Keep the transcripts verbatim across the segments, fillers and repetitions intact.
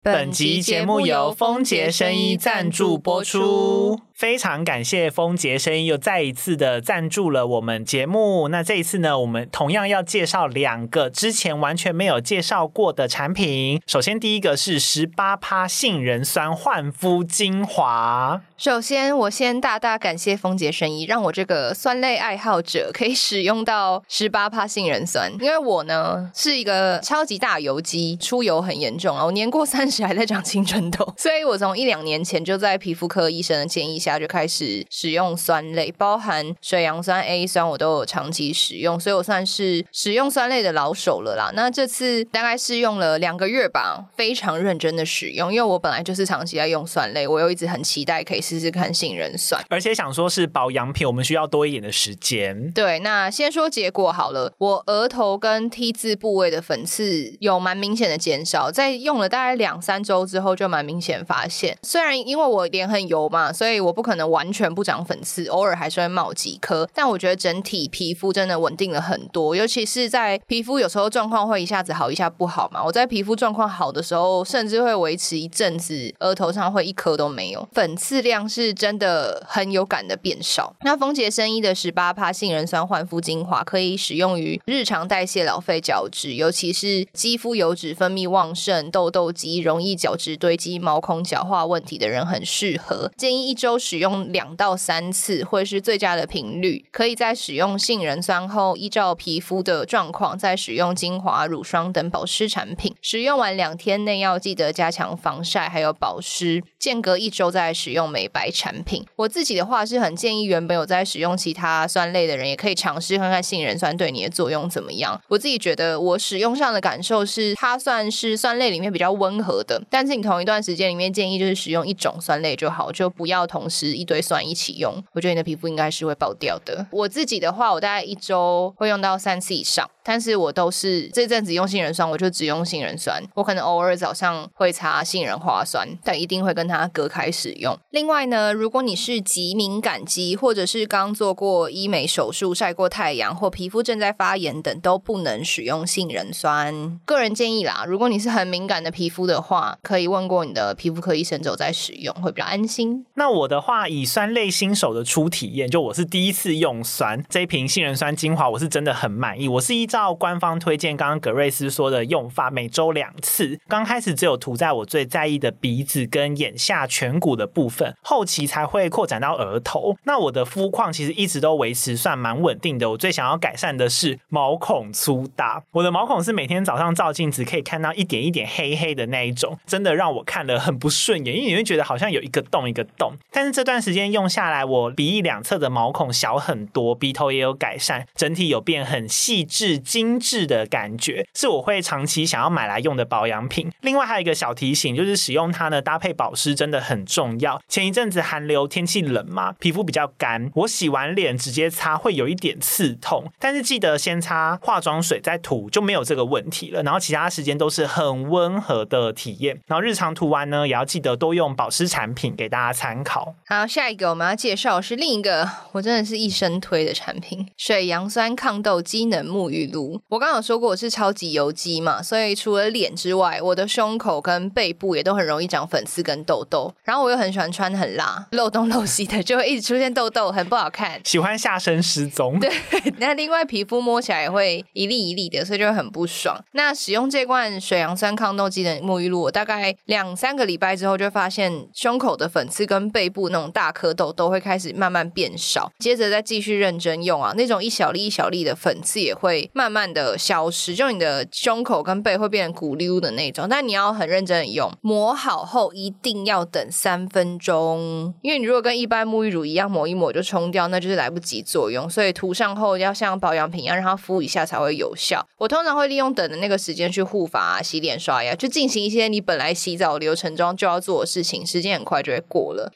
本集节目由丰杰生医赞助播出，非常感谢丰杰生医又再一次的赞助了我们节目。那这一次呢，我们同样要介绍两个之前完全没有介绍过的产品。首先第一个是 百分之十八 杏仁酸焕肤精华。 首先我先大大感谢丰杰生医，让我这个酸类爱好者可以使用到 百分之十八 杏仁酸。因为我呢是一个超级大油肌，出油很严重，我年过三十还在长青春痘，所以我从一两年前就在皮肤科医生的建议下就开始使用酸类，包含水杨酸 A 酸我都有长期使用，所以我算是使用酸类的老手了啦。那这次大概是用了两个月吧，非常认真的使用，因为我本来就是长期在用酸类，我又一直很期待可以试试看杏仁酸， 而且想说是保养品，我们需要多一点的时间。 对，那先说结果好了，我额头跟 T 字部位的粉刺有蛮明显的减少，在用了大概两三周之后就蛮明显发现。虽然因为我脸很油嘛，所以我不可能完全不长粉刺，偶尔还是会冒几颗，但我觉得整体皮肤真的稳定了很多，尤其是在皮肤有时候状况会一下子好一下不好嘛，我在皮肤状况好的时候甚至会维持一阵子额头上会一颗都没有，粉刺量是真的很有感的变少。那丰杰生医的 百分之十八 杏仁酸焕肤精华可以使用于日常代谢老废角质，尤其是肌肤油脂分泌旺盛、痘痘肌、容易角质堆积、毛孔角化问题的人很适合，建议一周使用两到三次会是最佳的频率。可以在使用杏仁酸后，依照皮肤的状况再使用精华、乳霜等保湿产品，使用完两天内要记得加强防晒还有保湿，间隔一周再使用美白产品。我自己的话是很建议原本有在使用其他酸类的人也可以尝试看看杏仁酸对你的作用怎么样。我自己觉得我使用上的感受是它算是酸类里面比较温和的，但是你同一段时间里面建议就是使用一种酸类就好，就不要同时一堆酸一起用，我觉得你的皮肤应该是会爆掉的。我自己的话我大概一周会用到三次以上，但是我都是这阵子用杏仁酸我就只用杏仁酸，我可能偶尔早上会擦杏仁花酸，但一定会跟它隔开使用。另外呢，如果你是极敏感肌，或者是刚做过医美手术、晒过太阳或皮肤正在发炎等，都不能使用杏仁酸。个人建议啦，如果你是很敏感的皮肤的话，可以问过你的皮肤科医生之后再使用，会比较安心。 那我的话，以酸类新手的初体验，就我是第一次用酸，这一瓶杏仁酸精华我是真的很满意。我是依照官方推荐刚刚葛瑞斯说的用法，每周两次。刚开始只有涂在我最在意的鼻子跟眼下颧骨的部分，后期才会扩展到额头。那我的肤况其实一直都维持算蛮稳定的，我最想要改善的是毛孔粗大。我的毛孔是每天早上照镜子可以看到一点一点黑黑的那一种，真的让我看了很不顺眼，因为你会觉得好像有一个洞一个洞。但是这段时间用下来，我鼻翼两侧的毛孔小很多，鼻头也有改善，整体有变很细致精致的感觉，是我会长期想要买来用的保养品。另外还有一个小提醒，就是使用它呢搭配保湿真的很重要。前一阵子寒流天气冷嘛，皮肤比较干，我洗完脸直接擦会有一点刺痛，但是记得先擦化妆水再涂就没有这个问题了，然后其他时间都是很温和的体验。然后日常涂完呢也要记得多用保湿产品给大家参考。 好，下一个我们要介绍是另一个我真的是一生推的产品，水杨酸抗痘机能沐浴露。我刚刚有说过我是超级油肌嘛，所以除了脸之外，我的胸口跟背部也都很容易长粉刺跟痘痘，然后我又很喜欢穿很辣漏洞漏西的，就会一直出现痘痘，很不好看， 喜欢下身失踪。 对，那另外皮肤摸起来也会一粒一粒的，所以就会很不爽。那使用这罐水杨酸抗痘机能沐浴露，我大概两三个礼拜之后就发现胸口的粉刺跟背部那种大颗痘都会开始慢慢变少，接着再继续认真用啊，那种一小粒一小粒的粉刺也会慢慢的消失，就你的胸口跟背会变成鼓溜的那种，但你要很认真的用。抹好后一定要等三分钟，因为你如果跟一般沐浴乳一样抹一抹就冲掉，那就是来不及作用，所以涂上后要像保养品一样让它敷一下才会有效。我通常会利用等的那个时间去护发啊、洗脸刷牙，就进行一些你本来洗澡流程中就要做的事情，时间很快就会过了。那这款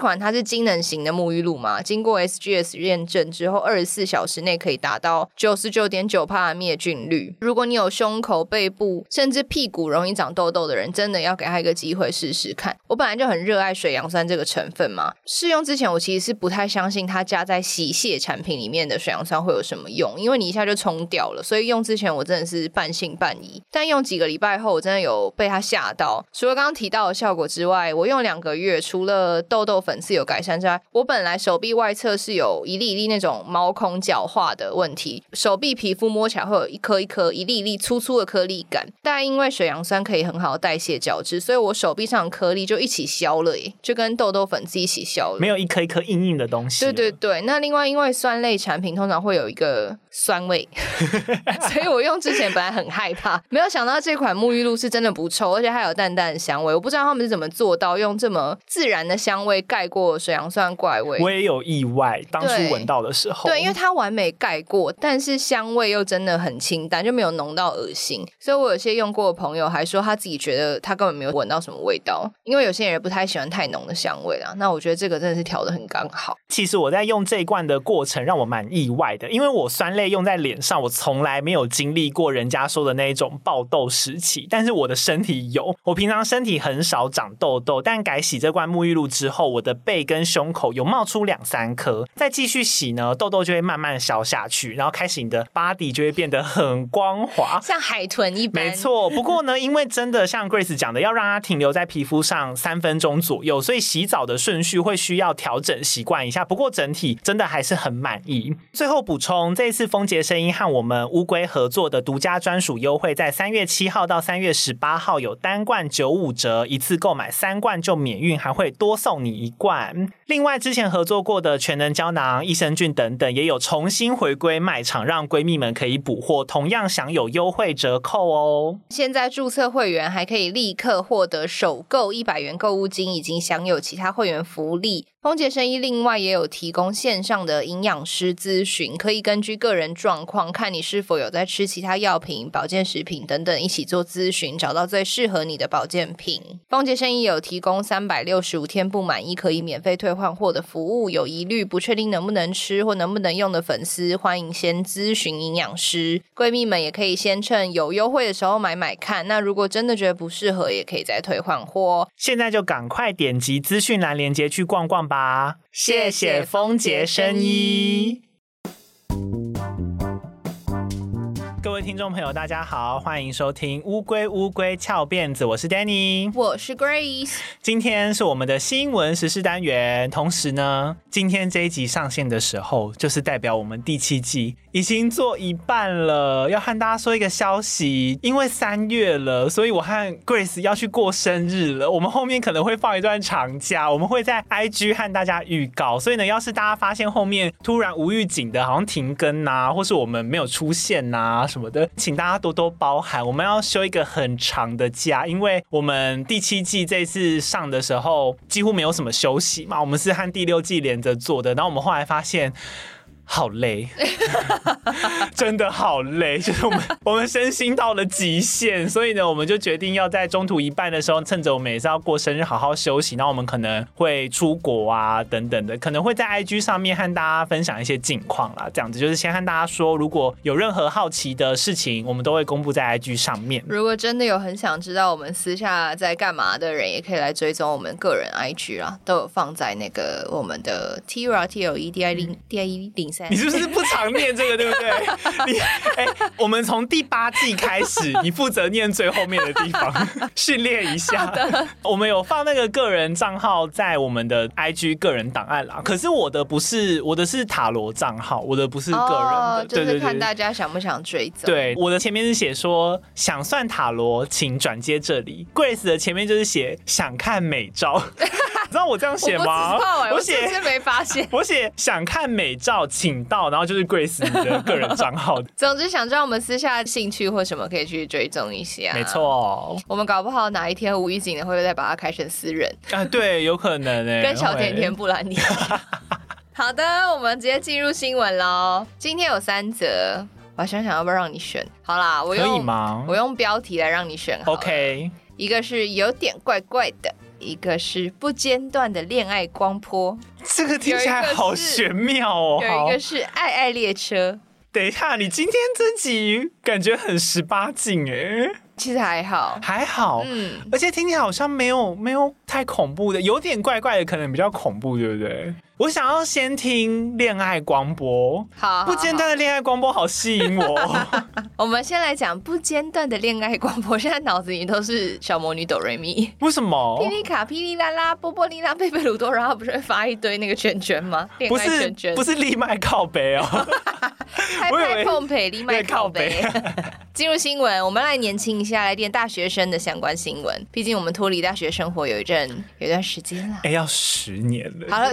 款它是机能型的沐浴露嘛，经过 S G S 验证之后，二十四小时内可以达到 百分之九十九点九 的灭菌率。如果你有胸口、背部甚至屁股容易长痘痘的人，真的要给他一个机会试试看。我本来就很热爱水杨酸这个成分嘛，试用之前我其实是不太相信它加在洗卸产品里面的水杨酸会有什么用，因为你一下就冲掉了，所以用之前我真的是半信半疑。但用几个礼拜后，我真的有被它吓到。除了刚刚提到的效果之外，我用两个月，除了痘痘粉刺有改善之外，我本来手臂外侧是有一粒一粒那种毛孔角化的问题，手臂皮肤摸起来会有一颗一颗一粒一粒粗粗的颗粒感，但因为水杨酸可以很好代谢角质，所以我手臂上的颗粒就一起消了耶，就跟痘痘粉刺一起消了， 没有一颗一颗硬硬的东西。 对对对，那另外因为酸类产品通常会有一个酸味所以我用之前本来很害怕，没有想到这款沐浴露是真的不臭，而且还有淡淡的香味。我不知道他们是怎么做到用这么自然的香味盖过水杨酸怪味。 我也有意外，当初闻到的时候， 对，因为它完美盖过，但是香味又真的很清淡，就没有浓到恶心。所以我有些用过的朋友还说他自己觉得他根本没有闻到什么味道，因为有些人也不太喜欢太浓的香味啦。那我觉得这个真的是调得很刚好。 其实我在用这一罐的过程让我蛮意外的，因为我酸类用在脸上，我从来没有经历过人家说的那一种爆痘时期，但是我的身体有。我平常身体很少长痘痘，但改洗这罐沐浴露之后，我的背跟胸口有冒出两三颗，再继续洗呢，痘痘就会慢慢消下去，然后开始你的 body 就会变得很光滑， 像海豚一般。 没错，不过呢，因为真的像 Grace 讲的，要让它停留在皮肤上三分钟左右，所以洗澡的顺序会需要调整习惯一下。不过整体真的还是很满意。最后补充，这一次丰杰声音和我们乌龟合作的独家专属优惠，在三月七号到三月十八号有单罐九五折，一次购买三罐就免运，还会多送你一罐。另外之前合作过的全能胶囊、益生菌等等也有重新回归卖场，让闺蜜们可以补货，同样享有优惠折扣哦。 现在注册会员还可以立刻获得首购一百元购物金，以及享有其他会员福利。丰杰生医另外也有提供线上的营养师咨询，可以根据个人状况，看你是否有在吃其他药品、保健食品等等，一起做咨询，找到最适合你的保健品。丰杰生医有提供三百六十五天不满意可以免费退换货的服务，有疑虑不确定能不能吃或能不能用的粉丝，欢迎先咨询营养师。闺蜜们也可以先趁有优惠的时候买买看，那如果真的觉得不适合，也可以再退换货。 现在就赶快点击资讯栏连结去逛逛吧。谢谢丰杰生医。各位听众朋友大家好，欢迎收听乌龟乌龟翘辫子，我是 Danny， 我是 Grace。 今天是我们的新闻时事单元，同时呢今天这一集上线的时候，就是代表我们第七季已经做一半了。要和大家说一个消息，因为三月了，所以我和 Grace 要去过生日了，我们后面可能会放一段长假，我们会在 I G 和大家预告。所以呢，要是大家发现后面突然无预警的好像停更啊，或是我们没有出现啊什么的，请大家多多包涵。我们要休一个很长的假，因为我们第七季这次上的时候几乎没有什么休息嘛，我们是和第六季连着做的，然后我们后来发现好累真的好累，就是我们我们身心到了极限，所以呢我们就决定要在中途一半的时候，趁着我们也是要过生日好好休息，然后我们可能会出国啊等等的，可能会在 I G 上面和大家分享一些近况啦，这样子就是先和大家说，如果有任何好奇的事情，我们都会公布在 I G 上面。 如果真的有很想知道我们私下在干嘛的人，也可以来追踪我们个人 I G 啦，都有放在那个我们的 Tira T L E D I 零 D I 一零三。 你是不是不常念这个对不对？你哎、欸，我们从第八季开始，你负责念最后面的地方，训练一下。我们有放那个个人账号在我们的 I G 个人档案啦，可是我的不是，我的是塔罗账号，我的不是个人的， 哦、就是看大家想不想追踪。 对，我的前面是写说想算塔罗，请转接这里。Grace 的前面就是写想看美照。你知道我这样写吗？ 我不知道、欸、 我写我是没发现。 我写想看美照，请到，然后就是 Grace 的个人账号。 总之，想知道我们私下兴趣或什么，可以去追踪一下。 没错， 我们搞不好哪一天无预警的会再把它开成私人啊，对，有可能哎、欸， 跟小甜甜布兰妮。好的，我们直接进入新闻喽。今天有三则，我想想要不要让你选。好啦，我用可以吗？ 我用标题来让你选好了。 OK， 一个是有点怪怪的。 一个是不间断的恋爱光波， 这个听起来好玄妙哦。 有一个是爱爱列车。 等一下，你今天这集感觉很十八禁哎。 其实还好， 还好，嗯，而且听起来好像没有没有太恐怖的，有点怪怪的，可能比较恐怖，对不对？我想要先听恋爱光波， 好， 不间断的恋爱光波好吸引我。 我们先来讲不间断的恋爱光波，现在脑子里都是小魔女哆瑞咪， 为什么？ 霹雳卡、霹雳啦啦、波波利拉、贝贝鲁多，然后不是会发一堆那个圈圈吗？恋爱圈圈不是不是立麦靠北哦， 拍拍碰配立麦靠北。进入新闻，我们来年轻一下，来点大学生的相关新闻。毕竟我们脱离大学生活有一阵有一段时间了， 哎、欸，要十年了。 好了。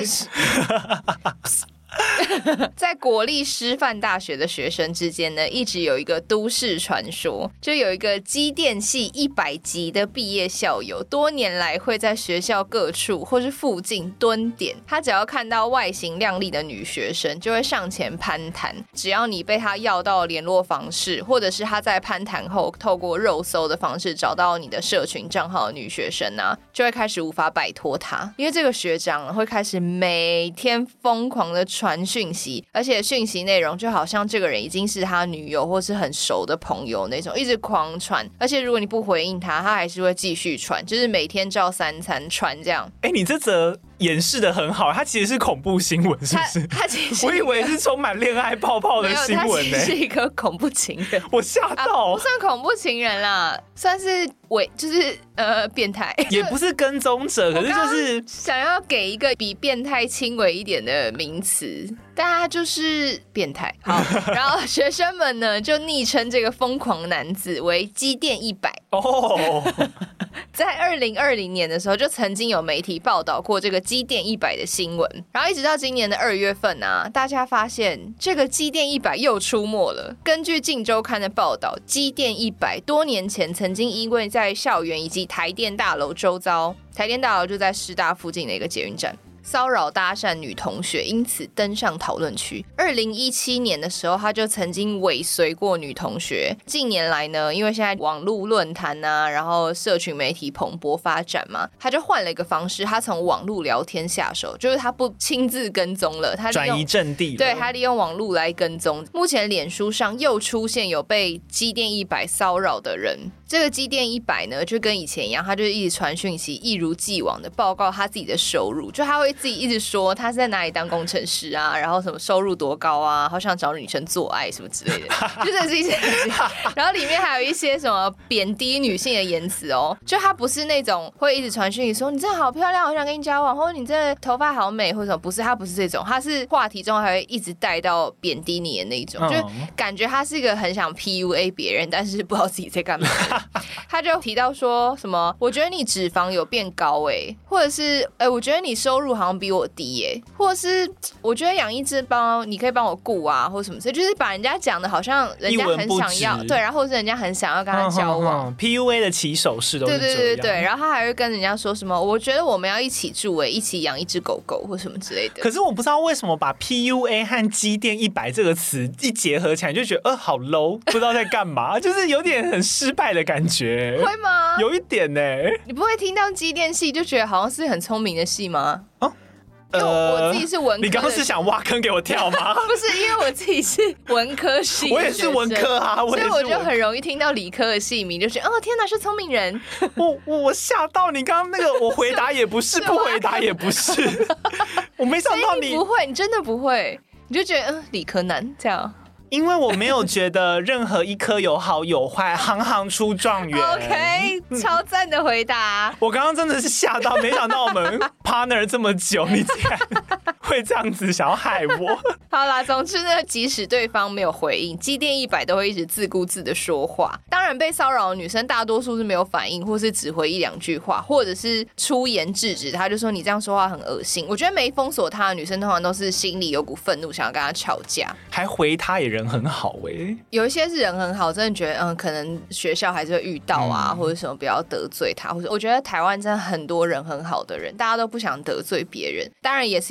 在国立师范大学的学生之间呢，一直有一个都市传说，就有一个机电系一百级的毕业校友，多年来会在学校各处或是附近蹲点，他只要看到外形靓丽的女学生，就会上前攀谈。只要你被他要到联络方式，或者是他在攀谈后透过肉搜的方式找到你的社群账号的女学生啊，就会开始无法摆脱他，因为这个学长会开始每天疯狂的传讯息，而且讯息内容就好像这个人已经是他女友或是很熟的朋友那种，一直狂传。而且如果你不回应他，他还是会继续传，就是每天照三餐传这样。 哎、欸，你这则演示的很好，它其实是恐怖新闻，是不是？ 他其实我以为是充满恋爱泡泡的新闻呢、欸。 他是一个恐怖情人， 我吓到、 啊。不算恐怖情人啦，算是伪，就是呃变态， 也不是跟踪者，可是就是想要给一个比变态轻微一点的名词。但他就是变态。好，然后学生们呢就昵称这个疯狂男子为机电一百。哦，在二零二零年的时候，就曾经有媒体报道过这个机电一百的新闻。然后一直到今年的二月份啊，大家发现这个机电一百又出没了。根据《镜周刊》的报道，机电一百多年前曾经因为在校园以及台电大楼周遭，台电大楼就在师大附近的一个捷运站，骚扰搭讪女同学，因此登上讨论区。二零一七年的时候，他就曾经尾随过女同学。近年来呢，因为现在网络论坛啊，然后社群媒体蓬勃发展嘛，他就换了一个方式，他从网络聊天下手，就是他不亲自跟踪了，他转移阵地了。 对，他利用网络来跟踪。目前脸书上又出现有被机电一百骚扰的人。这个机电一百呢，就跟以前一样，他就一直传讯息，一如既往的报告他自己的收入，就他会自己一直说他是在哪里当工程师啊，然后什么收入多高啊，好想找女生做爱什么之类的，就真的是一些然后里面还有一些什么贬低女性的言辞哦，就他不是那种会一直传讯息说你真的好漂亮，我想跟你交往，或者你真的头发好美或者什么，不是，他不是这种，他是话题中还会一直带到贬低你的那种，嗯、就感觉他是一个很想 P U A 别人，但是不知道自己在干嘛。他就提到说什么，我觉得你脂肪有变高哎、欸，或者是哎、欸，我觉得你收入好像比我低哎、欸，或者是我觉得养一只猫，你可以帮我顾啊，或者什么，就是把人家讲的好像人家很想要，对，然后或是人家很想要跟他交往、嗯嗯嗯、 ，P U A 的起手式都是这样， 对对对对，然后他还会跟人家说什么，我觉得我们要一起住哎、欸，一起养一只狗狗或什么之类的。 可是我不知道为什么把 P U A 和机电一百这个词一结合起来，就觉得呃好 low， 不知道在干嘛，就是有点很失败的感觉。 会吗？ 有一点呢、欸。 你不会听到机电系就觉得好像是很聪明的系吗？ 哦， 因为我自己是文科的， 你刚刚是想挖坑给我跳吗？ 不是，因为我自己是文科系， 我也是文科啊， 所以我就很容易听到理科的系名，就觉得哦天哪，是聪明人。 我我吓到你刚刚那个，我回答也不是，不回答也不是，我没想到你不会，你真的不会，你就觉得嗯、呃、理科男这样。 因为我没有觉得任何一科有好有坏，行行出状元。 OK， 超赞的回答。 我刚刚真的是吓到，没想到我们 partner 这么久，你竟然会这样子想要害我。 好啦，总之呢，即使对方没有回应，机电一百都会一直自顾自的说话。当然，被骚扰的女生大多数是没有反应，或是只回一两句话，或者是出言制止他，就说你这样说话很恶心。我觉得没封锁他的女生通常都是心里有股愤怒，想要跟他吵架， 还回他也人很好哎、欸。 有一些是人很好，真的觉得嗯，可能学校还是会遇到啊，嗯、或者什么不要得罪他，或者我觉得台湾真的很多人很好的人，大家都不想得罪别人。当然也是有人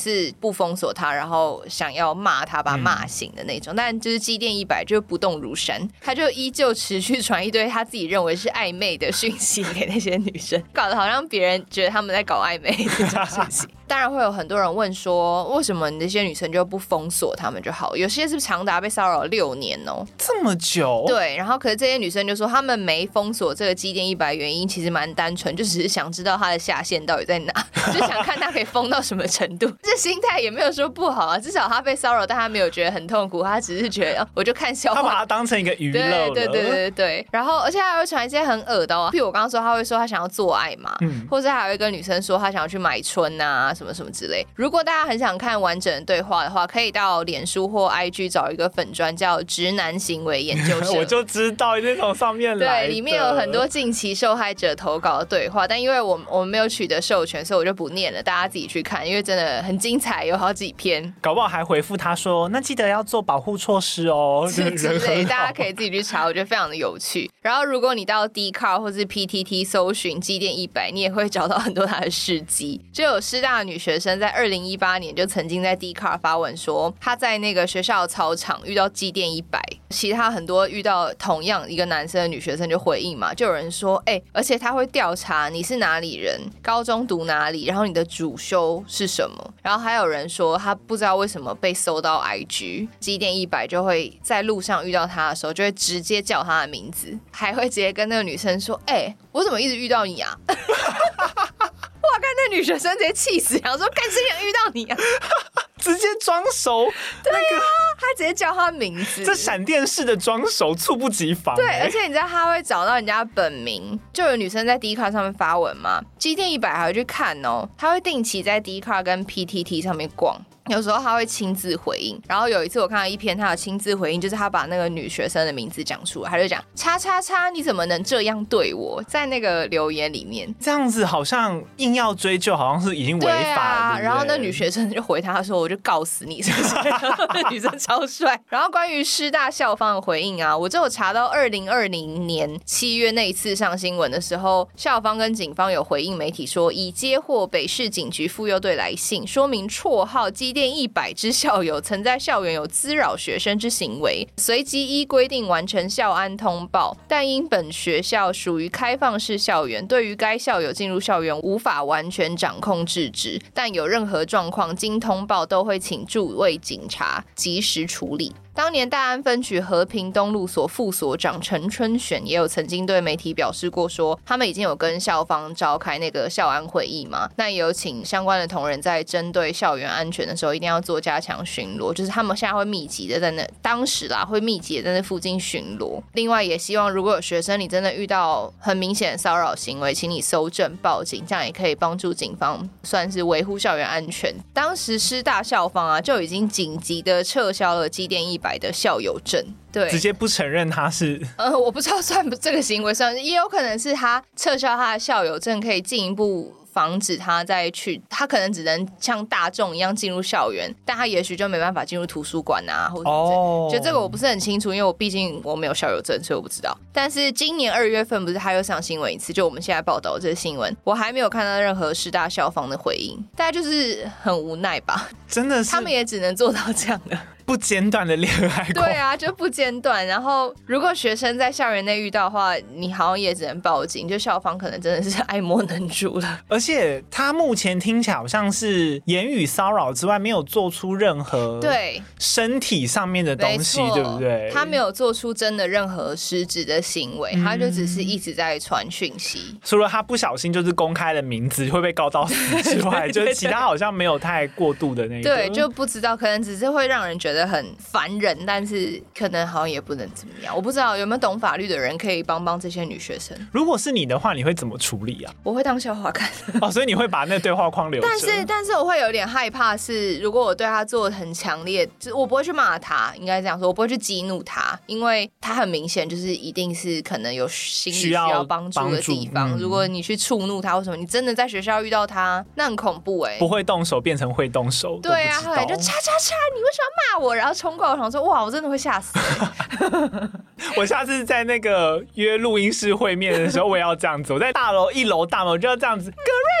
是不封锁他，然后想要骂他，把他骂醒的那种、嗯、但就是机电一百就不动如山，他就依旧持续传一堆他自己认为是暧昧的讯息给那些女生，搞得好像别人觉得他们在搞暧昧这种讯息。当然会有很多人问说，为什么你那些女生就不封锁他们就好？有些是长达被骚扰六年哦， 这么久？对， 然后可是这些女生就说，他们没封锁这个机电一百原因其实蛮单纯，就只是想知道他的下限到底在哪，就想看他可以封到什么程度。这心态也没有说不好啊，至少他被骚扰，但他没有觉得很痛苦，他只是觉得我就看笑话， 他把它当成一个娱乐了。 对对对对对。然后而且他会传一些很恶的哦，譬如我刚刚说他会说他想要做爱嘛，嗯、或者还有一个女生说她想要去买春啊什么什么之类。如果大家很想看完整的对话的话，可以到脸书或 I G 找一个粉专叫直男行为研究社。 我就知道那种上面来的， 对，里面有很多近期受害者投稿的对话，但因为我我们没有取得授权，所以我就不念了，大家自己去看，因为真的很精彩，有好几篇。 搞不好还回复他说，那记得要做保护措施哦， 之类，大家可以自己去查，我觉得非常的有趣。然后如果你到 Dcard 或是 P T T 搜寻机电一百，你也会找到很多他的事迹。就有师大的女学生在二零一八年就曾经在 Dcard 发文说，她在那个学校的操场遇到机电一百，其他很多遇到同样一个男生的女学生就回应嘛，就有人说，哎、欸，而且他会调查你是哪里人，高中读哪里，然后你的主修是什么，然后还有人说他不知道为什么被搜到 I G， 机电一百就会在路上遇到他的时候就会直接叫他的名字，还会直接跟那个女生说，哎、欸，我怎么一直遇到你啊？哇，看那女学生直接气死，然后说干谁想遇到你啊？ 直接装熟， 对啊，那个、他直接叫他名字， 这闪电式的装熟猝不及防、欸。 对，而且你知道他会找到人家本名，就有女生在 Dcard 上面发文嘛，机电一百还会去看哦，他会定期在 Dcard 跟 P T T 上面逛。有时候他会亲自回应，然后有一次我看到一篇他的亲自回应，就是他把那个女学生的名字讲出来，他就讲叉叉叉你怎么能这样对我，在那个留言里面， 这样子好像硬要追究，好像是已经违法了。对啊， 对对，然后那女学生就回他说我就告死你是不是？那女生超帅。然后关于师大校方的回应啊，我就有查到二零二零年七月那一次上新闻的时候，校方跟警方有回应媒体说，已接获北市警局妇幼队来信，说明绰号机电一百之校友曾在校园有滋扰学生之行为，随即依规定完成校安通报，但因本学校属于开放式校园，对于该校友进入校园无法完全掌控制止，但有任何状况经通报都会请驻卫警察及时处理。当年大安分局和平东路所副所长陈春选也有曾经对媒体表示过说，他们已经有跟校方召开那个校安会议嘛，那也有请相关的同仁在针对校园安全的时候一定要做加强巡逻，就是他们现在会密集的在那，当时啦会密集的在那附近巡逻。另外也希望如果有学生你真的遇到很明显的骚扰行为，请你搜证报警，这样也可以帮助警方算是维护校园安全。当时师大校方啊就已经紧急的撤销了机电一百的校友证，对， 直接不承认他是呃，我不知道算不这个行为算，也有可能是他撤销他的校友证，可以进一步防止他再去，他可能只能像大众一样进入校园，但他也许就没办法进入图书馆啊，或者哦，就这个我不是很清楚，因为我毕竟我没有校友证，所以我不知道。但是今年二月份不是他又上新闻一次，就我们现在报道这个新闻，我还没有看到任何师大校方的回应，大概就是很无奈吧， 真的是， 他们也只能做到这样的。 不间断的恋爱过， 对啊，就不间断。然后如果学生在校园内遇到的话，你好像也只能报警，就校方可能真的是爱莫能助了。 而且他目前听起来好像是言语骚扰之外，没有做出任何对身体上面的东西，对不对？ 他没有做出真的任何实质的行为，嗯、他就只是一直在传讯息。 除了他不小心就是公开了名字会被告到死之外，就是其他好像没有太过度的那个。 对，就不知道，可能只是会让人觉得很烦人，但是可能好像也不能怎么样。我不知道有没有懂法律的人可以帮帮这些女学生。 如果是你的话，你会怎么处理啊？ 我会当笑话看。 哦，所以你会把那对话框留着。 但是，但是我会有点害怕是，如果我对他做很强烈，就是我不会去骂他，应该这样说，我不会去激怒他，因为他很明显就是一定是可能有心理需要帮助的地方。嗯、如果你去触怒他或什么，你真的在学校遇到他，那很恐怖哎、欸。 不会动手变成会动手。 对啊，后来就叉叉叉，你为什么要骂我？然后冲过来，我想说，哇，我真的会吓死、欸。 我下次在那个约录音室会面的时候，我也要这样子。我在大楼一楼大门，我就要这样子，葛瑞斯。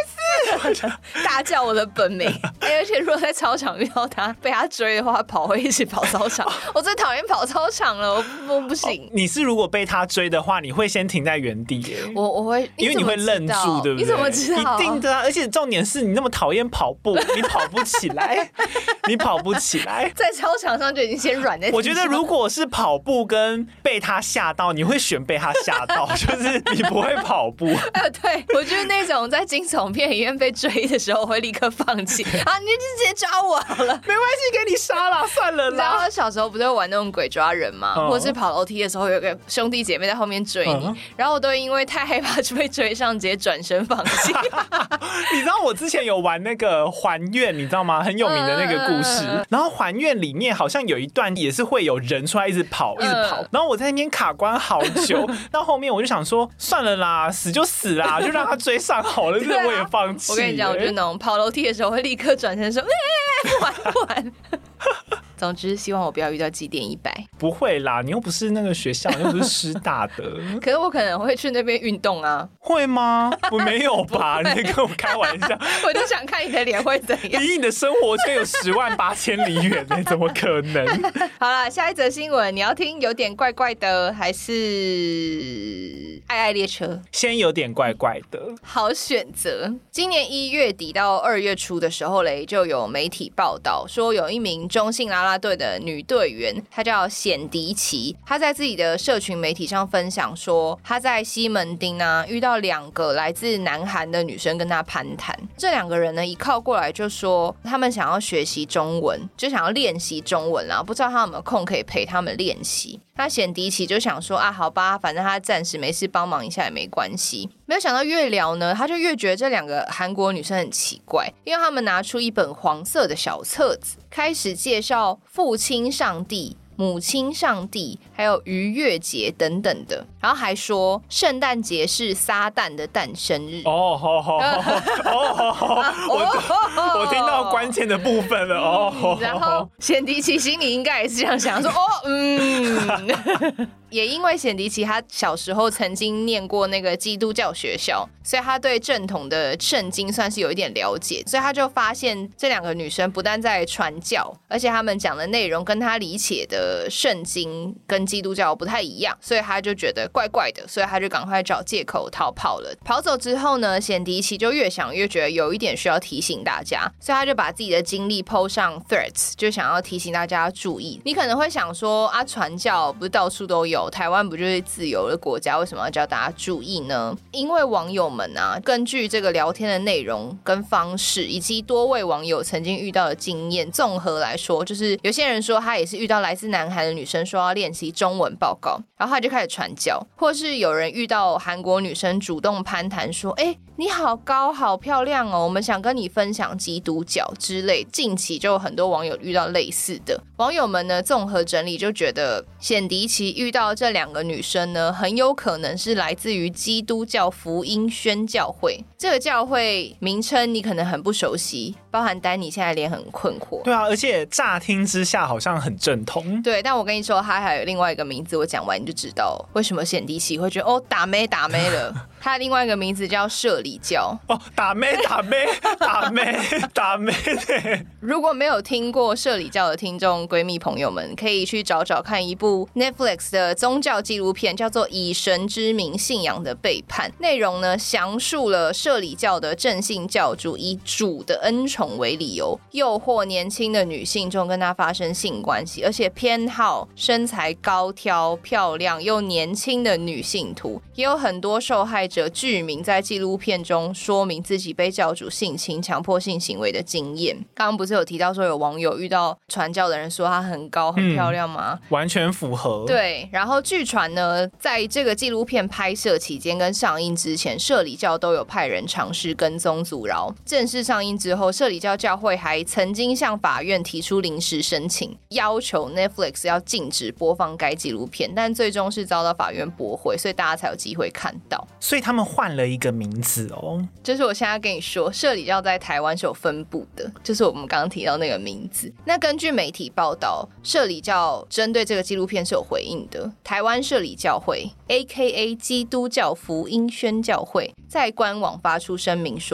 大叫我的本名。欸、而且如果在操场遇到他，被他追的话，跑会一直跑操场。我最讨厌跑操场了，我 不, 我不行、哦。 你是如果被他追的话，你会先停在原地耶？ 我我会， 因为你会愣住，对不对？ 你怎么知道？ 一定的啊！而且重点是你那么讨厌跑步，你跑不起来，你跑不起来， 在操场上就已经先软在地上。 我觉得如果是跑步跟被他吓到，你会选被他吓到，就是你不会跑步。 呃，对，我就是那种在惊悚片里面被追的时候，我会立刻放弃啊，你就直接抓我好了， 没关系，给你杀了，算了啦。 然后小时候不是会玩那种鬼抓人吗？嗯、或者是跑楼梯的时候，有个兄弟姐妹在后面追你，嗯、然后我都因为太害怕就被追上，直接转身放弃。 你知道我之前有玩那个还愿，你知道吗？很有名的那个故事。嗯、然后还愿里面好像有一段也是会有人出来一直跑，一直跑。嗯、然后我在那边卡关好久，到后面我就想说，算了啦，死就死啦，就让他追上好了。这、啊、我也放弃。 我跟你讲，我就是那种跑楼梯的时候会立刻转身说，玩不玩？总之，希望我不要遇到祭奠一百。 不会啦，你又不是那个学校，你又不是师大的。 可是我可能会去那边运动啊。 会吗？我没有吧？你在跟我开玩笑？ 我就想看你的脸会怎样。 离你的生活圈有十万八千里远呢、欸，怎么可能？ 好了，下一则新闻，你要听有点怪怪的，还是爱爱列车？ 先有点怪怪的。 好选择。今年一月底到二月初的时候嘞，就有媒体报道说，有一名中性啦啦队的女队员，她叫显迪奇，她在自己的社群媒体上分享说，她在西门町啊遇到两个来自南韩的女生跟她攀谈，这两个人呢一靠过来就说他们想要学习中文，就想要练习中文啦，不知道他有没有空可以陪他们练习。那显迪奇就想说啊，好吧，反正他暂时没事，帮忙一下也没关系。没有想到越聊呢，他就越觉得这两个韩国女生很奇怪，因为他们拿出一本黄色的小册子，开始介绍父亲上帝、母亲上帝还有逾越节等等的，然后还说圣诞节是撒旦的诞生日。 哦，好好好，我我听到关键的部分了。哦、嗯， 然后显迪奇心里应该也是这样想，说哦，嗯。也因为显迪奇他小时候曾经念过那个基督教学校，所以他对正统的圣经算是有一点了解，所以他就发现这两个女生不但在传教，而且他们讲的内容跟他理解的圣经跟基督教不太一样，所以他就觉得怪怪的，所以他就赶快找借口逃跑了。跑走之后呢，显迪奇就越想越觉得有一点需要提醒大家，所以他就把自己的经历 po 上 threads， 就想要提醒大家注意。你可能会想说啊，传教不是到处都有，台湾不就是自由的国家，为什么要叫大家注意呢？因为网友们啊，根据这个聊天的内容跟方式，以及多位网友曾经遇到的经验，综合来说，就是有些人说他也是遇到来自南韩的女生说要练习中文报告，然后他就开始传教，或是有人遇到韩国女生主动攀谈说，哎，你好高好漂亮哦，我们想跟你分享基督教之类。近期就有很多网友遇到类似的，网友们呢综合整理就觉得显迪奇遇到这两个女生呢，很有可能是来自于基督教福音宣教会。这个教会名称你可能很不熟悉，包含丹尼现在脸很困惑。 对啊，而且乍听之下好像很正统。 对，但我跟你说，他还有另外一个名字，我讲完你就知道为什么显迪奇会觉得哦打妹打妹了。他另外一个名字叫社里教。 哦，打妹打妹打妹打妹。 如果没有听过社里教的听众闺蜜朋友们，可以去找找看一部 Netflix 的宗教纪录片，叫做《以神之名：信仰的背叛》。内容呢，详述了社里教的正信教主以主的恩宠为理由，诱惑年轻的女性中跟他发生性关系，而且偏好身材高挑、漂亮又年轻的女性徒。也有很多受害者具名在纪录片中说明自己被教主性侵、强迫性行为的经验。刚刚不是有提到说有网友遇到传教的人说他很高很漂亮吗？ 嗯，完全符合。 对，然后据传呢，在这个纪录片拍摄期间跟上映之前，社里教都有派人尝试跟踪阻挠。正式上映之后，社里教教会还曾经向法院提出临时申请，要求 Netflix 要禁止播放该纪录片，但最终是遭到法院驳回，所以大家才有机会看到。 所以他们换了一个名字哦。 就是我现在跟你说，社里教在台湾是有分布的，就是我们刚刚提到那个名字。那根据媒体报道，社里教针对这个纪录片是有回应的。台湾社里教会 A K A 基督教福音宣教会在官网发出声明说，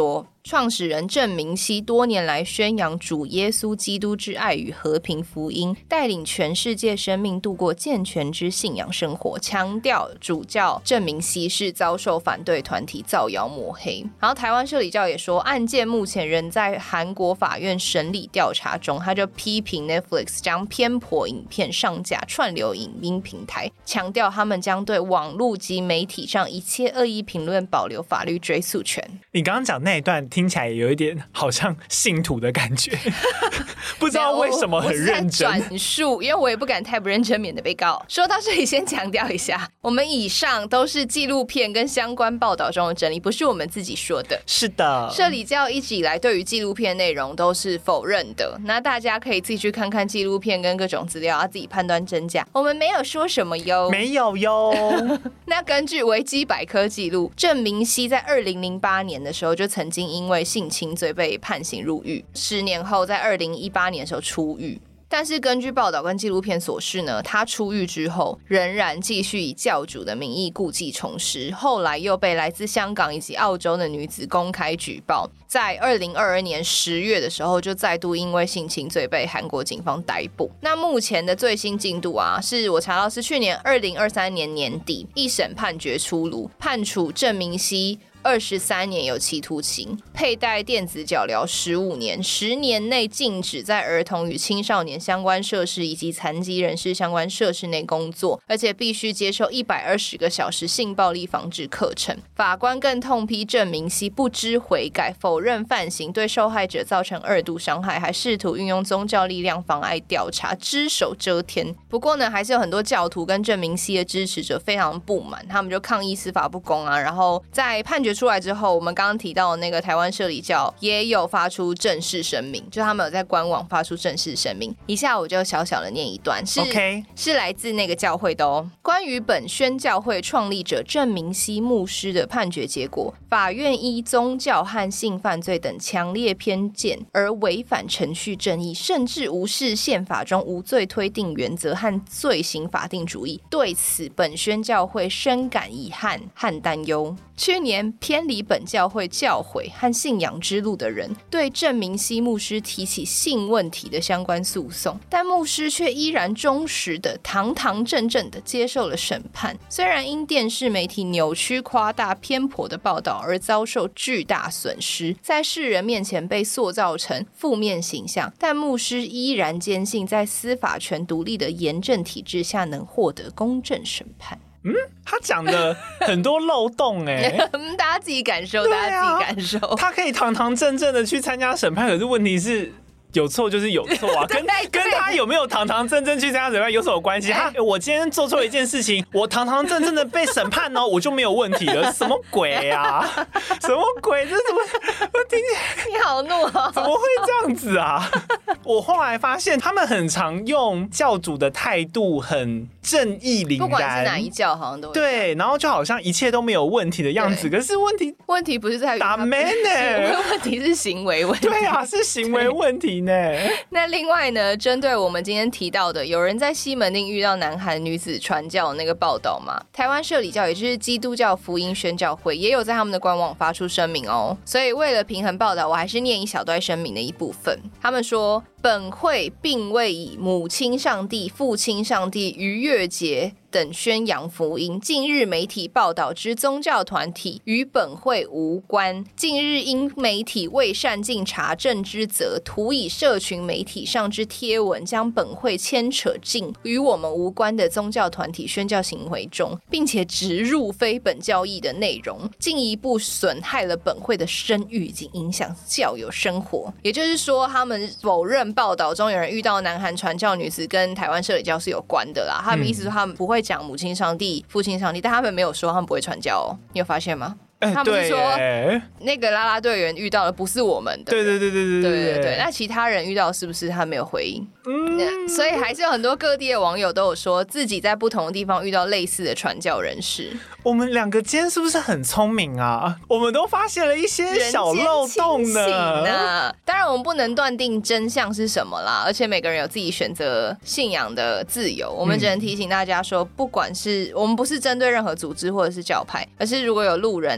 创始人郑明熙多年来宣扬主耶稣基督之爱与和平福音，带领全世界生命度过健全之信仰生活，强调主教郑明熙是遭受反对团体造谣抹黑。然后台湾社里教也说，案件目前仍在韩国法院审理调查中，他就批评 Netflix 将偏颇影片上架串流影音平台，强调他们将对网络及媒体上一切恶意评论保留法律追诉权。 你刚刚讲那一段听起来有一点好像信徒的感觉不知道为什么很认真。 我是在转述，因为我也不敢太不认真，免得被告。说到这里先强调一下，我们以上都是纪录片跟相关报道中的整理，不是我们自己说的。 是的， 社里教一直以来对于纪录片内容都是否认的，那大家可以自己去看看纪录片跟各种资料，要自己判断真假。我们没有说什么哟， 没有哟那根据维基百科记录，郑明熙在二零零八年的时候就曾经因为性侵罪被判刑入狱，十年后在二零一八年的时候出狱。但是根据报道跟纪录片所示呢，他出狱之后仍然继续以教主的名义故技重施，后来又被来自香港以及澳洲的女子公开举报，在二零二二年十月的时候就再度因为性侵罪被韩国警方逮捕。那目前的最新进度啊，是我查到是去年二零二三年年底一审判决出炉，判处郑明熙二十三年有期徒刑，佩戴电子脚镣十五年，十年内禁止在儿童与青少年相关设施以及残疾人士相关设施内工作，而且必须接受一百二十个小时性暴力防治课程。法官更痛批郑明熙不知悔改，否认犯行，对受害者造成二度伤害，还试图运用宗教力量妨碍调查，只手遮天。不过呢，还是有很多教徒跟郑明熙的支持者非常不满，他们就抗议司法不公啊。然后在判决出来之后，我们刚刚提到的那个台湾社里教也有发出正式声明，就他们有在官网发出正式声明。以下我就小小的念一段，是、 okay. 是来自那个教会的哦。关于本宣教会创立者郑明熙牧师的判决结果，法院依宗教和性犯罪等强烈偏见而违反程序正义，甚至无视宪法中无罪推定原则和罪行法定主义。对此，本宣教会深感遗憾和担忧。去年偏离本教会教诲和信仰之路的人对郑明熙牧师提起性问题的相关诉讼，但牧师却依然忠实的堂堂正正的接受了审判。虽然因电视媒体扭曲夸大偏颇的报道而遭受巨大损失，在世人面前被塑造成负面形象，但牧师依然坚信在司法权独立的严正体制下能获得公正审判。 嗯，他讲的很多漏洞哎、欸， 大家自己感受，大家自己感受。 他可以堂堂正正的去参加审判，可是问题是有错就是有错啊，跟跟他有没有堂堂正正去参加审判有什么关系？他我今天做错一件事情，我堂堂正正的被审判哦，我就没有问题了？什么鬼啊？什么鬼？这怎么？我听起来你好怒哦！ 怎么会这样子啊？我后来发现，他们很常用教主的态度很正义凛然， 不管是哪一教，好像都对，然后就好像一切都没有问题的样子。可是问题问题不是在于打 man 呢， 问题是行为问题。 对啊，是行为问题呢。 那另外呢，针对我们今天提到的有人在西门町遇到南韩女子传教的那个报道嘛，台湾社里教也就是基督教福音宣教会也有在他们的官网发出声明哦。所以为了平衡报道，我还是念一小段声明的一部分。他们说，本会并未以母亲上帝、父亲上帝、逾越节等宣扬福音。近日媒体报道之宗教团体与本会无关。近日因媒体未善尽查证之责，图以社群媒体上之贴文将本会牵扯进与我们无关的宗教团体宣教行为中，并且植入非本教义的内容，进一步损害了本会的声誉以及影响教友生活。也就是说，他们否认报道中有人遇到南韩传教女子跟台湾社里教是有关的啦。他们意思说他们不会讲母亲上帝、父亲上帝，但他们没有说他们不会传教哦。你有发现吗？ 欸、 他们是说那个啦啦队员遇到的不是我们的， 对对对对对对对, 对, 对那其他人遇到是不是他没有回应？嗯，所以还是有很多各地的网友都有说自己在不同的地方遇到类似的传教人士。 我们两个今天是不是很聪明啊？我们都发现了一些小漏洞呢。 呢当然我们不能断定真相是什么啦，而且每个人有自己选择信仰的自由。我们只能提醒大家说，不管是我们不是针对任何组织或者是教派，而是如果有路人啊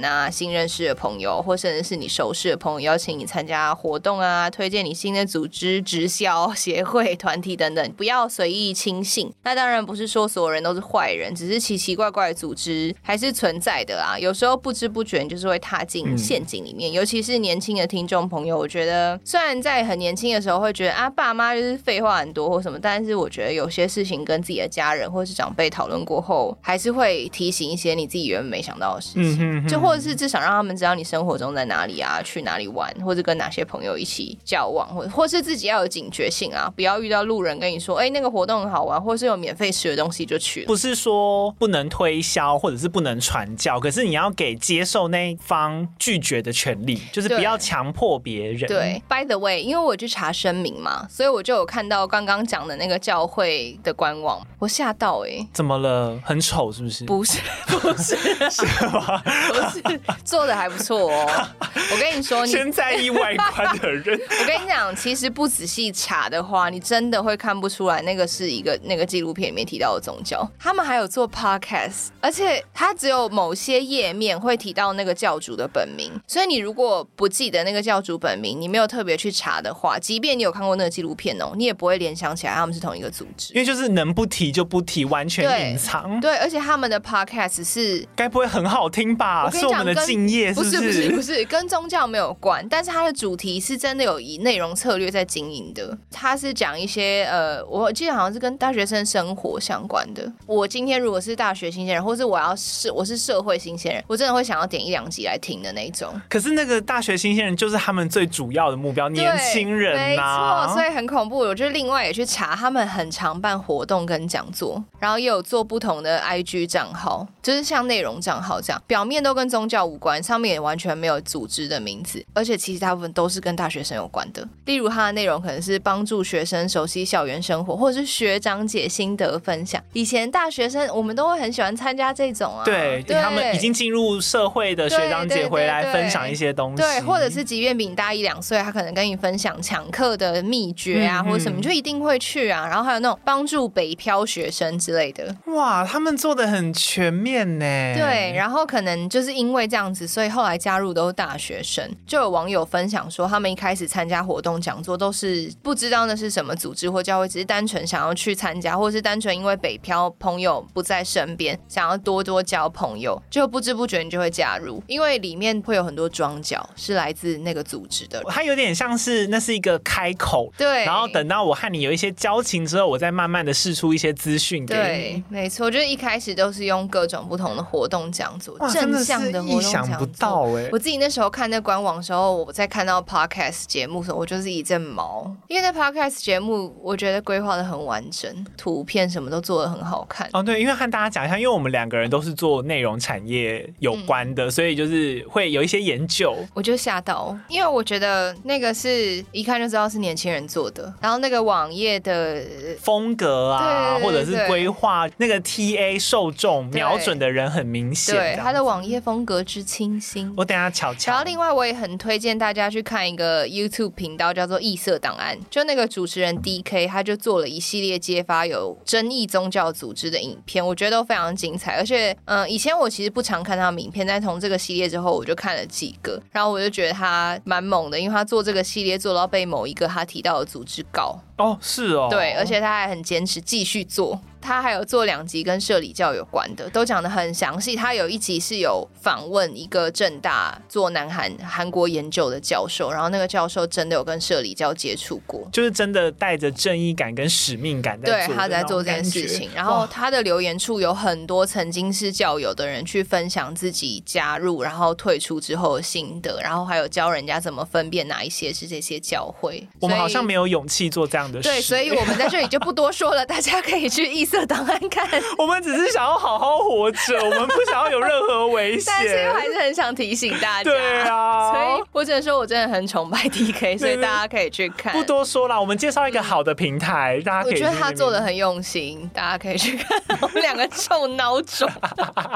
啊新认识的朋友，或甚至是你熟识的朋友邀请你参加活动啊，推荐你新的组织、直销协会、团体等等，不要随意轻信。那当然不是说所有人都是坏人，只是奇奇怪怪的组织还是存在的啦。有时候不知不觉你就是会踏进陷阱里面、嗯、尤其是年轻的听众朋友，我觉得虽然在很年轻的时候会觉得啊爸妈就是废话很多或什么，但是我觉得有些事情跟自己的家人或是长辈讨论过后，还是会提醒一些你自己原本没想到的事情、嗯、哼哼就或者是至少让他们知道你生活中在哪里啊，去哪里玩，或者跟哪些朋友一起交往，或或是自己要有警觉性啊，不要遇到路人跟你说哎、欸、那个活动很好玩，或是有免费吃的东西就去了。 不是说不能推销或者是不能传教，可是你要给接受那一方拒绝的权利，就是不要强迫别人。 对 ，By the way， 因为我去查声明嘛，所以我就有看到刚刚讲的那个教会的官网，我吓到哎、欸， 怎么了？很丑是不是？ 不是，不是， 是吗？ 不是，做的还不错哦。我跟你说，你先在意外观的人， 我跟你讲，其实不仔细查的话，你真的会看不出来那个是一个那个纪录片里面提到的宗教。他们还有做 podcast， 而且它只有某些页面会提到那个教主的本名，所以你如果不记得那个教主本名，你没有特别去查的话，即便你有看过那个纪录片哦，你也不会联想起来他们是同一个组织， 因为就是能不提就不提，完全隐藏。 对，而且他们的 podcast 是该不会很好听吧？ 我跟你讲， 是我们的敬业，是不是？ 不是不是不是跟宗教没有关，但是它的主题是真的有以内容策略在经营的。它是讲一些呃，我记得好像是跟大学生生活相关的。我今天如果是大学新鲜人，或是我要是我是社会新鲜人，我真的会想要点一两集来听的那一种。 可是那个大学新鲜人就是他们最主要的目标，年轻人啊， 没错，所以很恐怖。我就另外也去查，他们很常办活动跟讲座，然后也有做不同的 I G 账号，就是像内容账号这样，表面都跟宗教无关，上面也完全没有组织的名字，而且其实大部分都是跟大学生有关的。例如它的内容可能是帮助学生熟悉校园生活，或者是学长姐心得分享。以前大学生我们都会很喜欢参加这种啊， 对，对他们已经进入社会的学长姐回来分享一些东西， 对，或者是即便比你大一两岁，他可能跟你分享抢课的秘诀啊，嗯嗯或者什么，你就一定会去啊。然后还有那种帮助北漂学生之类的， 哇，他们做的很全面呢。 对，然后可能就是因为这样子，所以后来加入都是大学生。就有网友分享说，他们一开始参加活动讲座都是不知道那是什么组织或教会，只是单纯想要去参加，或是单纯因为北漂朋友不在身边，想要多多交朋友，就不知不觉你就会加入，因为里面会有很多庄脚是来自那个组织的。 它有点像是那是一个开口， 对， 然后等到我和你有一些交情之后，我再慢慢的释出一些资讯给你。 对，没错，就是一开始都是用各种不同的活动讲座，正向的活动讲座， 意想不到哎、欸！ 我自己那时候看那官网的时候，我在看到 podcast 节目的时候，我就是一阵毛，因为那 podcast 节目我觉得规划的很完整，图片什么都做得很好看。 哦，对，因为和大家讲一下，因为我们两个人都是做内容产业有关的、嗯，所以就是会有一些研究。 我就吓到，因为我觉得那个是一看就知道是年轻人做的，然后那个网页的风格啊， 对对对对， 或者是规划那个 T A 受众瞄准的人很明显。 对，他的网页风格之清新， 我等一下瞧瞧。 然后另外我也很推荐大家去看一个 YouTube 频道，叫做异色档案，就那个主持人 D K 他就做了一系列揭发有争议宗教组织的影片，我觉得都非常精彩。而且嗯，以前我其实不常看他们影片，但从这个系列之后我就看了几个，然后我就觉得他蛮猛的，因为他做这个系列做到被某一个他提到的组织告。 哦，是哦， 对，而且他还很坚持继续做。他还有做两集跟社里教有关的，都讲得很详细。他有一集是有访问一个政大做南韩韩国研究的教授，然后那个教授真的有跟社里教接触过， 就是真的带着正义感跟使命感在做， 对，他在做这件事情。然后他的留言处有很多曾经是教友的人去分享自己加入然后退出之后的心得，然后还有教人家怎么分辨哪一些是这些教会。 我们好像没有勇气做这样的事， 对，所以我们在这里就不多说了，大家可以去异色档案看。 我们只是想要好好活着，我们不想要有任何危险， 但是还是很想提醒大家。 对啊， 所以我只能说我真的很崇拜 D K， 所以大家可以去看。 不多说啦，我们介绍一个好的平台、嗯、大家可以去。 我觉得他做的很用心，大家可以去看。我们两个臭孬种。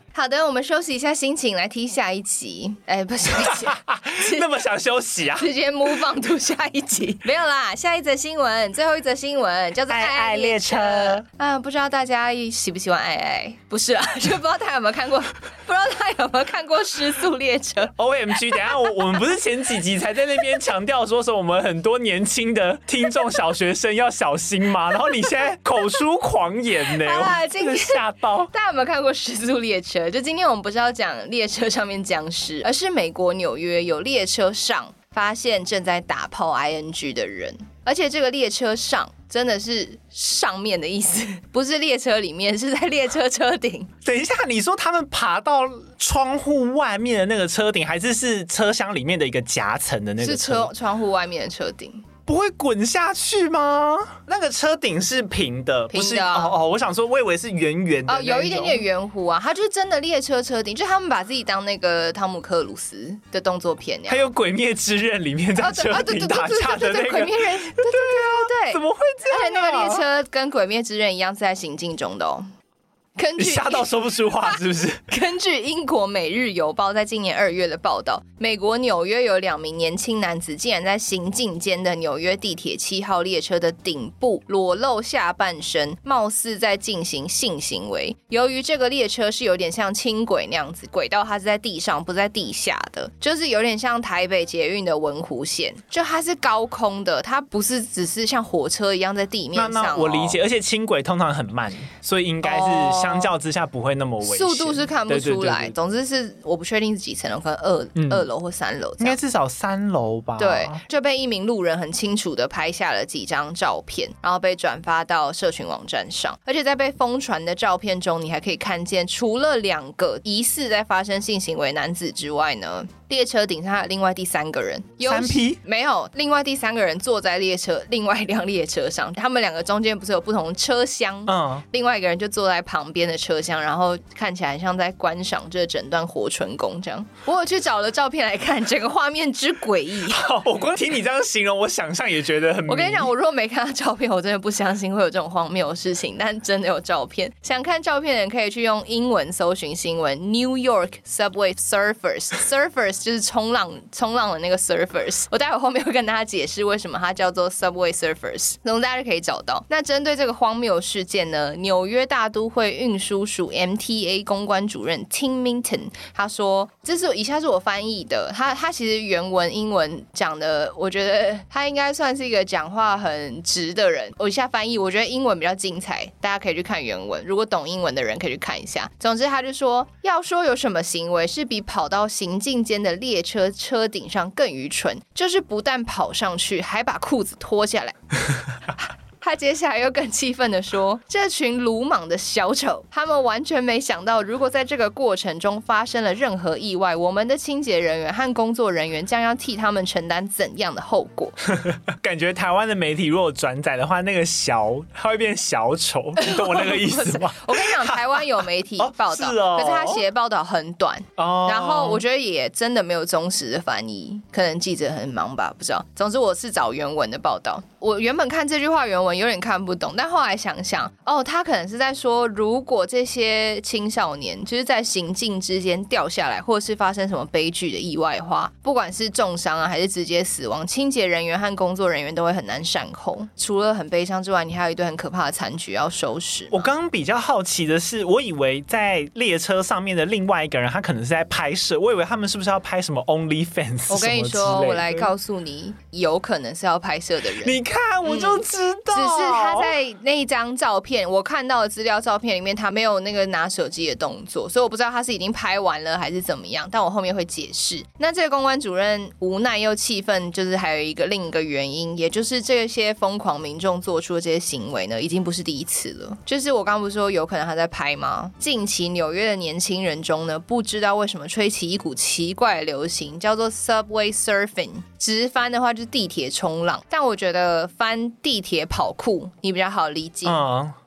好的，我们休息一下心情，来听下一集。哎，不是下一集， 那么想休息啊？ 直接 move on to 下一集。没有啦，下一则新闻，最后一则新闻叫做《爱爱列车》啊，不知道大家喜不喜欢爱爱？不是啊，就不知道大家有没有看过，不知道大家有没有看过《失速列车》 ？O M G！ 等一下我我们不是前几集才在那边强调说说我们很多年轻的听众小学生要小心吗？然后你现在口出狂言呢、欸，我真的吓到。 大家有没有看过《失速列车》？就今天我们不是要讲列车上面僵尸，而是美国纽约有列车上发现正在打炮 I N G 的人，而且这个列车上真的是上面的意思，不是列车里面，是在列车车顶。 等一下，你说他们爬到窗户外面的那个车顶，还是是车厢里面的一个夹层的那个车？ 是车窗户外面的车顶。 不会滚下去吗？那个车顶是平的， 平的、啊、 不是哦哦，我想说，我以为是圆圆的哦， 有一点点圆弧啊。它就是真的列车车顶，就他们把自己当那个汤姆克鲁斯的动作片那样。 还有《鬼灭之刃》里面在车顶打架的那个， 鬼灭人，对对对对对， 怎么会这样、啊？ 而且那个列车跟《鬼灭之刃》一样是在行进中的哦。根据吓到说不出话是不是？ 根据英国《每日邮报》在今年二月的报道，美国纽约有两名年轻男子竟然在行进间的纽约地铁七号列车的顶部裸露下半身，貌似在进行性行为。由于这个列车是有点像轻轨那样子，轨道它是在地上不在地下的，就是有点像台北捷运的文湖线，就它是高空的，它不是只是像火车一样在地面上、哦、 那那我理解，而且轻轨通常很慢，所以应该是相相较之下不会那么危险， 速度是看不出来。对对对对，总之是我不确定是几层楼，可能二、嗯、二楼或三楼， 应该至少三楼吧。 对，就被一名路人很清楚的拍下了几张照片，然后被转发到社群网站上。而且在被疯传的照片中，你还可以看见，除了两个疑似在发生性行为男子之外呢，列车顶上还有另外第三个人， 三 P 没有，另外第三个人坐在列车另外一辆列车上，他们两个中间不是有不同车厢，嗯，另外一个人就坐在旁边的车厢，然后看起来像在观赏这整段活春宫这样。我有去找了照片来看，整个画面之诡异。 我光听你这样形容，我想象也觉得很迷。 我跟你讲，我如果没看到照片，我真的不相信会有这种荒谬的事情，但真的有照片。想看照片的人可以去用英文搜寻新闻 New York Subway Surfers Surfers 就是冲浪冲浪的那个 surfers， 我待会后面会跟大家解释为什么它叫做 Subway Surfers， 然大家就可以找到。那针对这个荒谬事件呢，纽约大都会运输署 M T A 公关主任 Tim Minton 他说，这是以下是我翻译的，他他其实原文英文讲的，我觉得他应该算是一个讲话很直的人。我以下翻译，我觉得英文比较精彩，大家可以去看原文，如果懂英文的人可以去看一下。总之他就说，要说有什么行为是比跑到行进间的列车车顶上更愚蠢，就是不但跑上去，还把裤子脱下来。他接下来又更气愤地说，这群鲁莽的小丑，他们完全没想到，如果在这个过程中发生了任何意外，我们的清洁人员和工作人员将要替他们承担怎样的后果。 感觉台湾的媒体如果转载的话，那个小他会变小丑，你懂我那个意思吗？ 我跟你讲，台湾有媒体报道、哦是哦、可是他写的报道很短、哦、然后我觉得也真的没有忠实的翻译，可能记者很忙吧，不知道。总之我是找原文的报道，我原本看这句话原文有点看不懂，但后来想想，哦，他可能是在说，如果这些青少年就是在行进之间掉下来，或是发生什么悲剧的意外的话，不管是重伤啊，还是直接死亡，清洁人员和工作人员都会很难善后。除了很悲伤之外，你还有一堆很可怕的残局要收拾。 我刚刚比较好奇的是，我以为在列车上面的另外一个人，他可能是在拍摄，我以为他们是不是要拍什么 OnlyFans？ 我跟你说，我来告诉你，有可能是要拍摄的人。 你看，我就知道。 嗯，只是他在那一张照片，我看到的资料照片里面，他没有那个拿手机的动作，所以我不知道他是已经拍完了还是怎么样，但我后面会解释。那这个公关主任无奈又气愤，就是还有一个另一个原因，也就是这些疯狂民众做出的这些行为呢，已经不是第一次了。就是我刚刚不是说有可能他在拍吗？近期纽约的年轻人中呢，不知道为什么吹起一股奇怪的流行，叫做 Subway Surfing， 直翻的话就是地铁冲浪，但我觉得翻地铁跑酷你比较好理解。嗯，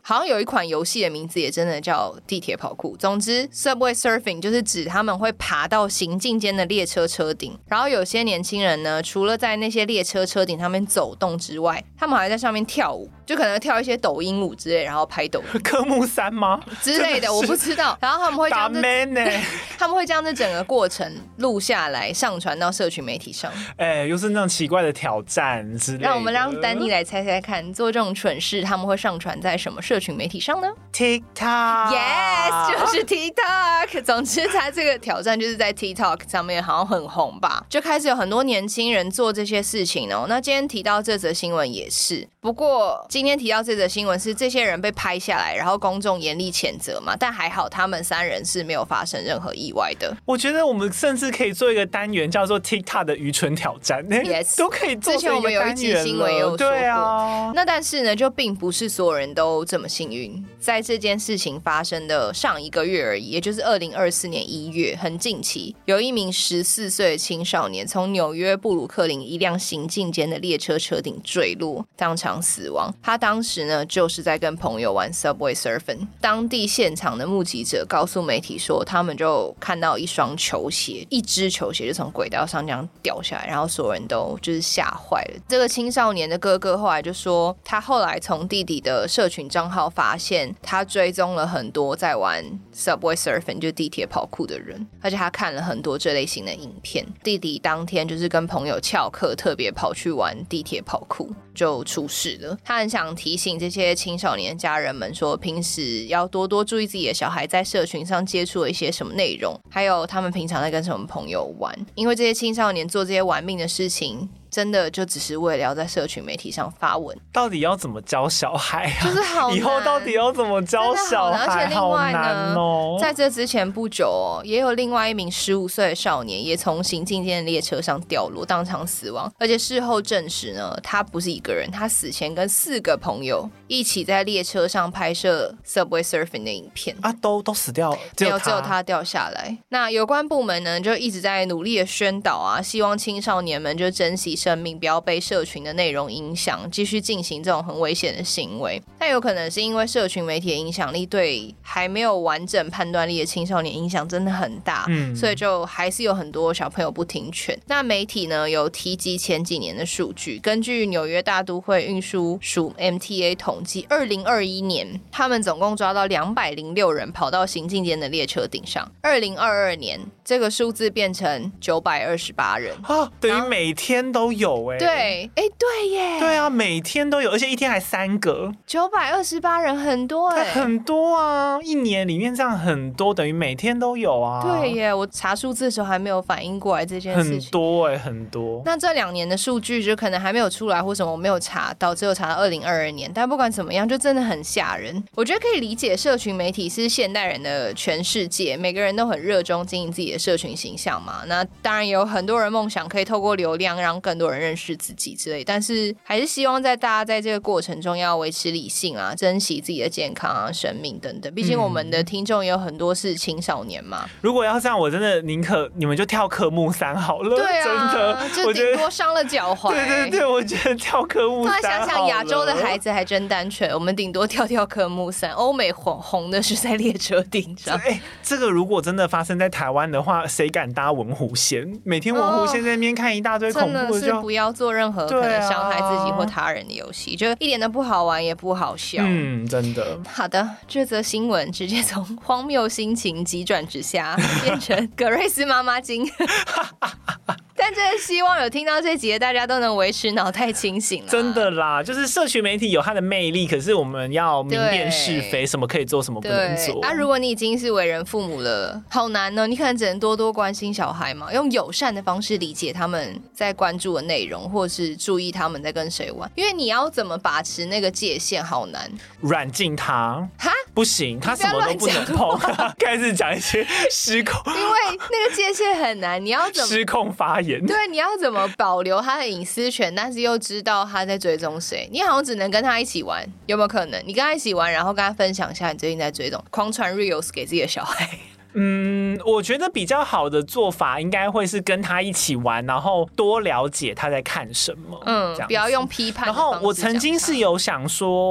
好像有一款游戏的名字也真的叫地铁跑酷。总之 Subway Surfing 就是指他们会爬到行进间的列车车顶，然后有些年轻人呢，除了在那些列车车顶上面走动之外，他们还在上面跳舞，就可能跳一些抖音舞之类，然后拍抖音。 科目三吗？ 之类的，我不知道。然后他们会将这欸、 他们会将这整个过程录下来，上传到社群媒体上。 哎、欸，又是那种奇怪的挑战之类的。 让我们让丹妮来猜猜看，做这种蠢事他们会上传在什么社群媒体上呢 ？TikTok。 Yes， 就是 TikTok。总之，他这个挑战就是在 TikTok 上面好像很红吧，就开始有很多年轻人做这些事情哦。那今天提到这则新闻也是，不过今天提到这则新闻是这些人被拍下来，然后公众严厉谴责嘛，但还好他们三人是没有发生任何意外的。 我觉得我们甚至可以做一个单元叫做 TikTok 的愚蠢挑战， yes， 都可以做。 之前我们有一集新闻也有说过， 对啊。 那但是呢，就并不是所有人都这么幸运。在这件事情发生的上一个月而已，也就是二零二四年一月，很近期，有一名十四岁的青少年从纽约布鲁克林一辆行进间的列车车顶坠落，当场死亡。他当时呢，就是在跟朋友玩 Subway Surfing。当地现场的目击者告诉媒体说，他们就看到一双球鞋，一只球鞋就从轨道上这样掉下来，然后所有人都就是吓坏了。这个青少年的哥哥后来就说，他后来从弟弟的社群账号发现，他追踪了很多在玩 Subway Surfing 就地铁跑酷的人，而且他看了很多这类型的影片。弟弟当天就是跟朋友翘课，特别跑去玩地铁跑酷，就出事了。他很想提醒这些青少年家人们说，平时要多多注意自己的小孩在社群上接触了一些什么内容，还有他们平常在跟什么朋友玩，因为这些青少年做这些玩命的事情，真的就只是为了要在社群媒体上发文。 到底要怎么教小孩啊？ 就是好难， 以后到底要怎么教小孩？ 而且另外呢， 好难哦， 在这之前不久哦，也有另外一名十五岁的少年也从行进间的列车上掉落，当场死亡。而且事后证实呢，他不是一个人，他死前跟四个朋友一起在列车上拍摄 Subway Surfing 的影片啊，都都死掉了， 没有，只有他掉下来。那有关部门呢，就一直在努力的宣导啊，希望青少年们就珍惜生命，不要被社群的内容影响，继续进行这种很危险的行为。但有可能是因为社群媒体的影响力对还没有完整判断力的青少年影响真的很大，嗯，所以就还是有很多小朋友不听劝。那媒体呢有提及前几年的数据，根据纽约大都会运输署 M T A 统计，二零二一年他们总共抓到两百零六人跑到行进间的列车顶上，二零二二年这个数字变成九百二十八人啊，等于每天都有哎、欸。 对，哎，对耶， 对啊，每天都有，而且一天还三个， 九百二十八人很多哎、欸， 很多啊，一年里面这样很多，等于每天都有啊。 对耶，我查数字的时候还没有反应过来这件事情， 很多哎、欸，很多。 那这两年的数据就可能还没有出来，或什么我没有查到，只有查到二零二二年。但不管怎么样，就真的很吓人。我觉得可以理解，社群媒体是现代人的全世界，每个人都很热衷经营自己的社群形象嘛。那当然有很多人梦想可以透过流量让更多人认识自己之类，但是还是希望在大家在这个过程中要维持理性啊，珍惜自己的健康啊、生命等等。毕竟我们的听众也有很多是青少年嘛。 如果要这样，我真的宁可你们就跳科目三好了。 对啊， 真的， 就顶多伤了脚踝。 对对对，我觉得跳科目三好了。 突然想想，亚洲的孩子还真单纯，我们顶多跳跳科目三。欧美红红的是在列车顶上。 哎、欸，这个如果真的发生在台湾的话，谁敢搭文湖线？每天文湖线在那边看一大堆恐怖的，就真的是不要做任何可能伤害自己或他人的游戏，就一点都不好玩，也不好笑。 嗯，真的。 好的，这则新闻直接从荒谬心情急转直下，变成葛瑞斯妈妈经。但真的希望有听到这集的大家都能维持脑袋清醒啦。 真的啦，就是社群媒体有它的魅力，可是我们要明辨是非，什么可以做，什么不能做。 啊，如果你已经是为人父母了，好难哦，你可能只能多多关心小孩嘛，用友善的方式理解他们在关注的内容，或是注意他们在跟谁玩，因为你要怎么把持那个界限好难。 软禁他哈不行，他什么都不能碰。开始讲一些失控， 因为那个界限很难，你要怎么失控发言？ 对，你要怎么保留他的隐私权，但是又知道他在追踪谁？你好像只能跟他一起玩，有没有可能？你跟他一起玩，然后跟他分享一下你最近在追踪，狂传 reels 给自己的小孩。 嗯，我觉得比较好的做法应该会是跟他一起玩，然后多了解他在看什么。嗯， 不要用批判的方式。 然后我曾经是有想说，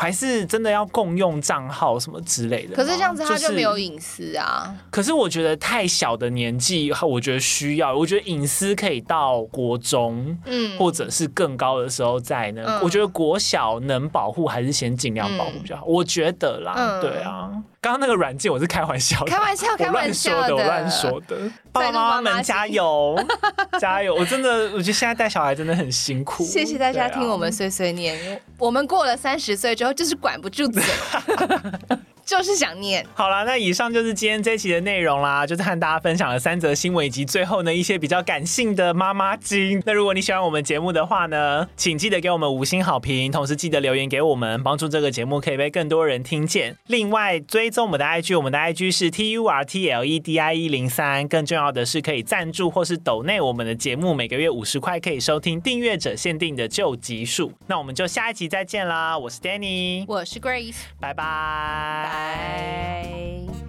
还是真的要共用账号什么之类的？ 可是这样子他就就没有隐私啊。 可是我觉得太小的年纪，我觉得需要，我觉得隐私可以到国中，嗯，或者是更高的时候再呢。嗯、我觉得国小能保护还是先尽量保护比较好，嗯、我觉得啦，嗯、对啊。刚刚那个软件我是开玩笑的， 开玩笑，开玩笑的， 我乱说的。爸爸妈妈们加油，加油！我真的，我觉得现在带小孩真的很辛苦。 谢谢大家听我们碎碎念，我们过了三十岁之后就是管不住嘴。就是想念。 好啦，那以上就是今天这一期的内容啦，就是和大家分享了三则新闻以及最后呢一些比较感性的妈妈经。那如果你喜欢我们节目的话呢，请记得给我们五星好评，同时记得留言给我们，帮助这个节目可以被更多人听见。另外追踪我们的 I G， 我们的 I G 是 T U R T L E D I 一零三，更重要的是可以赞助或是抖内我们的节目，每个月五十块可以收听订阅者限定的旧集数。那我们就下一集再见啦，我是 Danny， 我是 Grace， 拜拜。 拜。